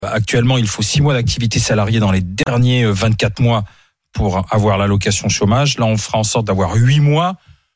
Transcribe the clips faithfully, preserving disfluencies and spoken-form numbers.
actuellement, il faut six mois d'activité salariée dans les derniers vingt-quatre mois pour avoir l'allocation chômage. Là, on fera en sorte d'avoir huit mois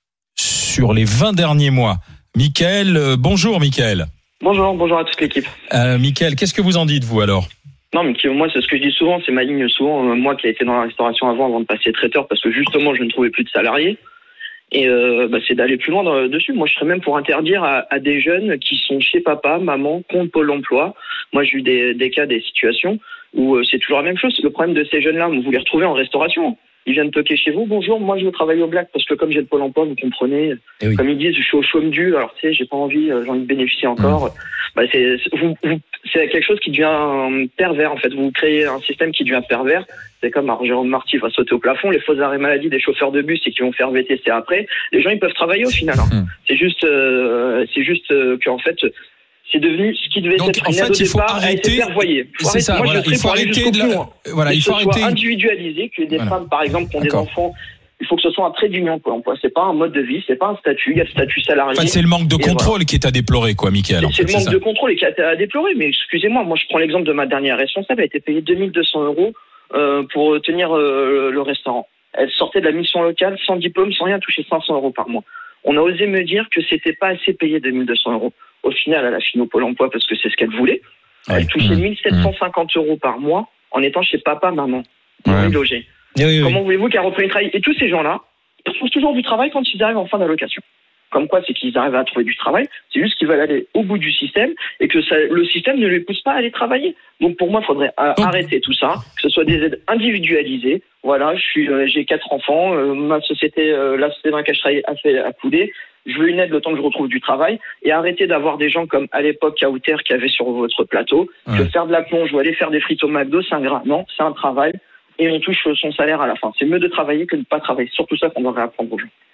sur les vingt derniers mois. Mickaël, euh, bonjour Mickaël. Bonjour, bonjour à toute l'équipe. Euh, Mickaël, qu'est-ce que vous en dites, vous, alors ? Non, mais moi, c'est ce que je dis souvent, c'est ma ligne souvent. Euh, moi qui ai été dans la restauration avant, avant de passer traiteur, parce que justement, je ne trouvais plus de salariés. Et euh, bah, c'est d'aller plus loin dans, dessus. Moi, je serais même pour interdire à, à des jeunes qui sont chez papa, maman, compte Pôle emploi. Moi, j'ai eu des, des cas, des situations où euh, c'est toujours la même chose. Le problème de ces jeunes-là, vous les retrouvez en restauration. Ils viennent toquer chez vous. Bonjour, moi je veux travailler au black parce que comme j'ai le Pôle emploi, vous comprenez. Eh oui. Comme ils disent, je suis au chôme dû. Alors tu sais, j'ai pas envie, j'ai envie de bénéficier encore. Mmh. Bah, c'est, vous, vous, c'est quelque chose qui devient pervers en fait. Vous créez un système qui devient pervers. C'est comme alors, Jérôme Marty va sauter au plafond. Les faux arrêts maladie des chauffeurs de bus et qui vont faire V T C après. Les gens ils peuvent travailler au final. Hein. Mmh. C'est juste, euh, c'est juste euh, qu'en fait. C'est devenu ce qui devait Donc, être en une fait, aide au il faut départ arrêter. Il faut c'est ça. Moi, voilà, je il faut arrêter de la... voilà, que il faut ce arrêter. soit individualisé, que des voilà. femmes, par exemple, qui ont D'accord. des enfants, il faut que ce soit un trait d'union, quoi. C'est pas un mode de vie, c'est pas un statut. Il y a le statut salarié. En fait, c'est le manque de contrôle voilà. qui est à déplorer, quoi, Mickaël. C'est, en c'est fait, le manque c'est de contrôle et qui est à déplorer. Mais excusez-moi, moi, je prends l'exemple de ma dernière responsable. Elle a été payée deux mille deux cents euros euh, pour tenir euh, le restaurant. Elle sortait de la mission locale, sans diplôme, sans rien, toucher cinq cents euros par mois. On a osé me dire que c'était pas assez payé deux mille deux cents euros. Au final, elle a fini au Pôle emploi parce que c'est ce qu'elle voulait. Elle ouais. touchait mmh. mille sept cent cinquante euros par mois en étant chez papa, maman, ouais. logé. Oui, oui, Comment oui. voulez-vous qu'elle reprenne le travail ? Et tous ces gens-là, ils retrouvent toujours du travail quand ils arrivent en fin d'allocation. Comme quoi, c'est qu'ils arrivent à trouver du travail, c'est juste qu'ils veulent aller au bout du système et que ça, le système ne les pousse pas à aller travailler. Donc pour moi, il faudrait euh, oh. arrêter tout ça, que ce soit des aides individualisées. Voilà, je suis, euh, j'ai quatre enfants, euh, ma société, euh, la société dans laquelle je travaille a fait a coulé. Je veux une aide le temps que je retrouve du travail et arrêter d'avoir des gens comme à l'époque Kauter qui avait sur votre plateau, ouais. que faire de la plonge ou aller faire des frites au McDo, c'est un gras. Non, c'est un travail et on touche son salaire à la fin. C'est mieux de travailler que de ne pas travailler. C'est surtout ça qu'on devrait apprendre aux gens.